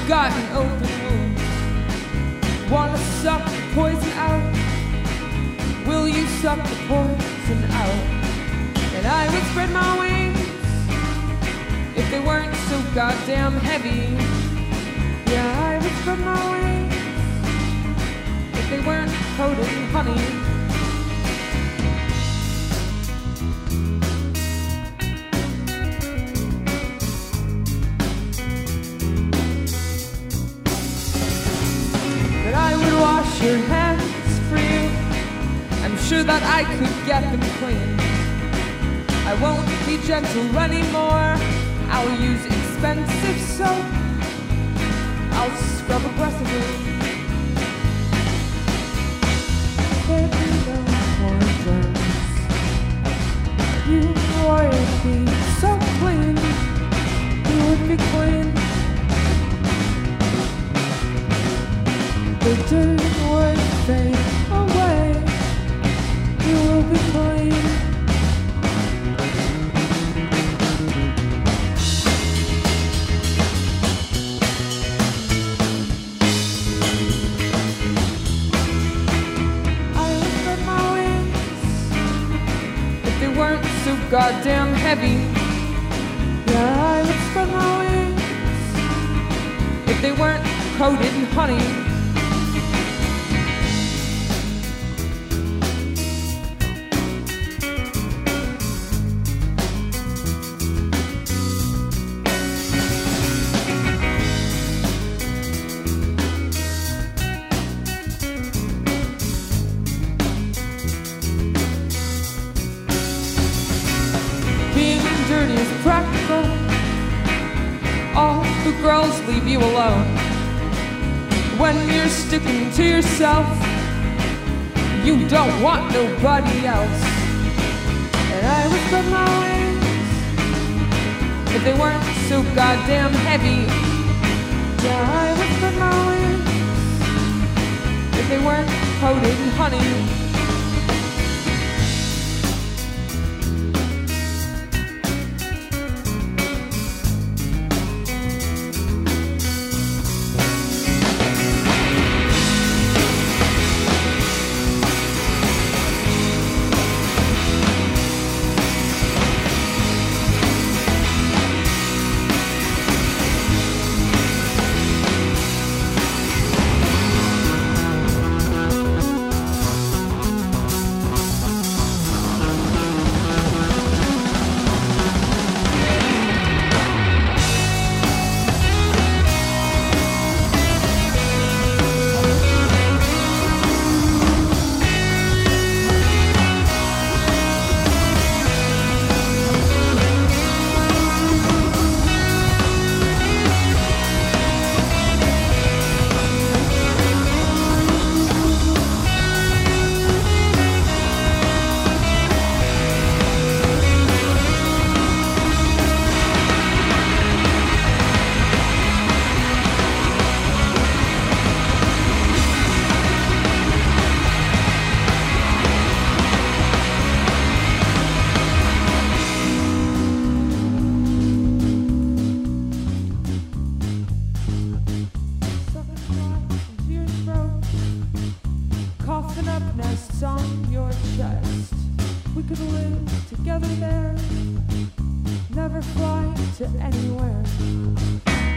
got an open wound. Wanna suck the poison out? Will you suck the poison out? And I would spread my wings if they weren't so goddamn heavy. Yeah, I would spread my wings if they weren't coated in honey. But I would wash your hands for you. I'm sure that I could get them clean. I won't be gentle anymore. I'll use expensive soap. I'll scrub aggressively. There'd be no more germs. You would be so clean. You would be clean. The dirt would fade away. You will be clean. So goddamn heavy. Yeah, I would spread my wings if they weren't coated in honey. Dirty is practical. All the girls leave you alone. When you're sticking to yourself, you don't want nobody else. And I would spread my wings if they weren't so goddamn heavy. Yeah, I would spread my wings if they weren't coated in honey. Coughing up nests on your chest. We could live together there, never fly to anywhere.